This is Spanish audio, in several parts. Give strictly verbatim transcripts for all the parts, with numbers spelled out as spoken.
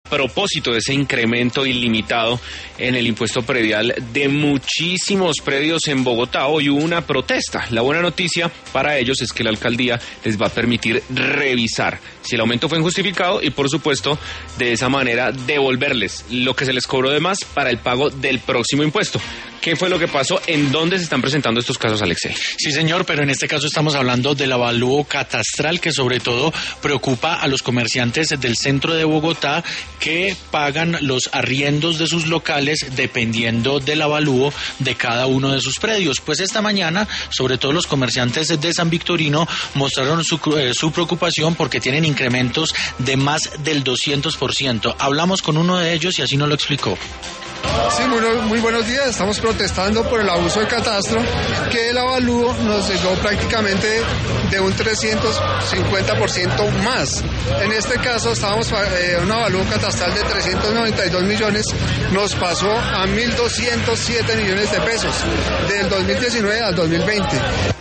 propósito de ese incremento ilimitado en el impuesto predial de muchísimos predios en Bogotá. Hoy hubo una protesta. La buena noticia para ellos es que la alcaldía les va a permitir revisar si el aumento fue injustificado y, por supuesto, de esa manera devolverles lo que se les cobró de más para el pago del próximo impuesto. ¿Qué fue lo que pasó? ¿En dónde se están presentando estos casos, Alexei? Sí, señor, pero en este caso estamos hablando del avalúo catastral que sobre todo preocupa a los comerciantes del centro de Bogotá que pagan los arriendos de sus locales dependiendo del avalúo de cada uno de sus predios. Pues esta mañana, sobre todo los comerciantes de San Victorino mostraron su, eh, su preocupación porque tienen incrementos de más del doscientos por ciento. Hablamos con uno de ellos y así nos lo explicó. Sí, muy, muy buenos días. Estamos protestando por el abuso de catastro, que el avalúo nos llegó prácticamente de un trescientos cincuenta por ciento más. En este caso, estábamos eh, un avalúo catastral de trescientos noventa y dos millones, nos pasó a mil doscientos siete millones de pesos, del dos mil diecinueve al dos mil veinte.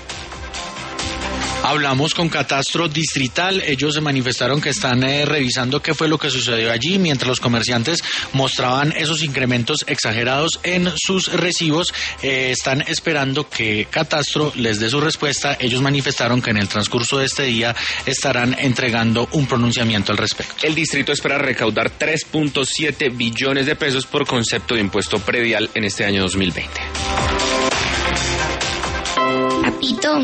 Hablamos con Catastro Distrital, ellos se manifestaron que están eh, revisando qué fue lo que sucedió allí, mientras los comerciantes mostraban esos incrementos exagerados en sus recibos, eh, están esperando que Catastro les dé su respuesta. Ellos manifestaron que en el transcurso de este día estarán entregando un pronunciamiento al respecto. El distrito espera recaudar tres punto siete billones de pesos por concepto de impuesto predial en este año dos mil veinte. Papito.